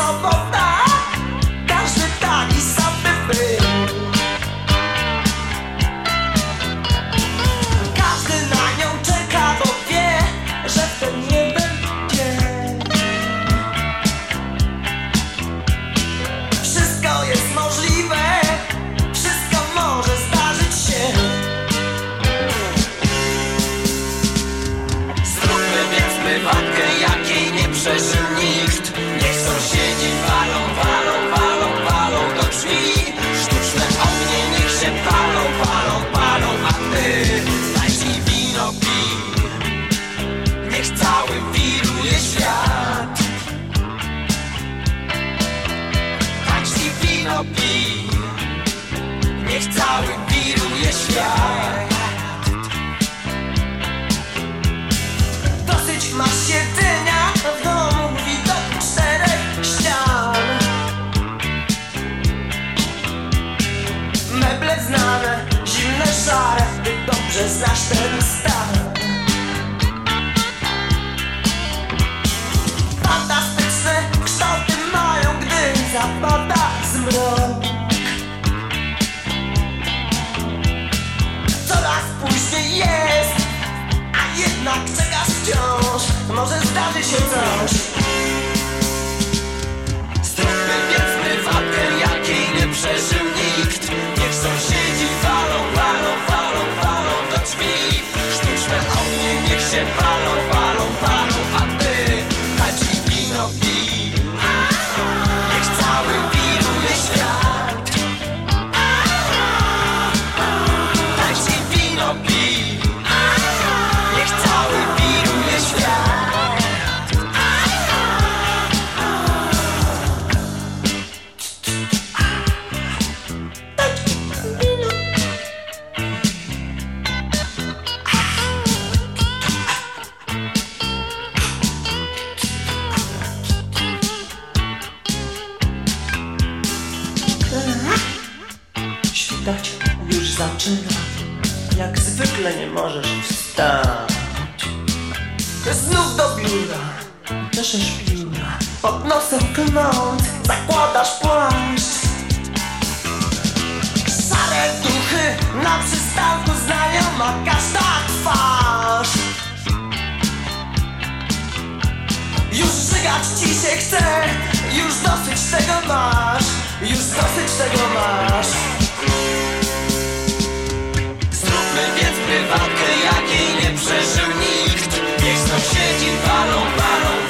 sobota, każdy taki sam by był. Każdy na nią czeka, bo wie, że w ten nie będzie. Wszystko jest możliwe, wszystko może zdarzyć się. Zróbmy więc prywatkę, jakiej nie przeżył nikt. Niech sąsiedzi walą, walą, walą, walą do drzwi. Sztuczne ognie niech się palą, palą, palą, a ty daj mi wino, pij. Niech cały wiruje świat. Daj mi wino, pij. Niech cały wiruje świat. Dosyć masz jedzenia w domu, widok 4 ścian. Meble znane, zimne, szare, ty dobrze znasz ten stan. Fantastyczne kształty mają, gdy zapada zmrok. Coraz później jest, a jednak czekasz wciąż. Może zdarzy się coś. Zróbmy więc prywatkę, jakiej nie przeżył nikt. Niech sąsiedzi walą, walą, walą, walą do drzwi. Sztuczne ognie niech się palą, palą, palą, a ty daj mi wino, pij. Niech cały wiruje świat. Daj mi wino, pij. Niech cały wiruje świat. Świtać już zaczyna, jak zwykle nie możesz wstać. Znów do biura, czeszesz pióra, pod nosem knąc, zakładasz płaszcz. Szare duchy na przystanku, znajoma każda twarz. Już żygać ci się chce, już dosyć tego masz, już dosyć tego masz. Zróbmy więc prywatkę, jakiej nie przeżył nikt. Niech sąsiedzi walą, walą,